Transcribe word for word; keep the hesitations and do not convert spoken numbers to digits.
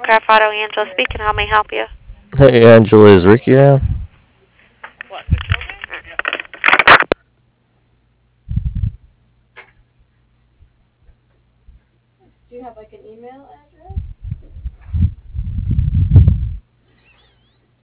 Craft Auto, Angela speaking. How may I help you? Hey Angela, is Ricky around? Do you have like an email address?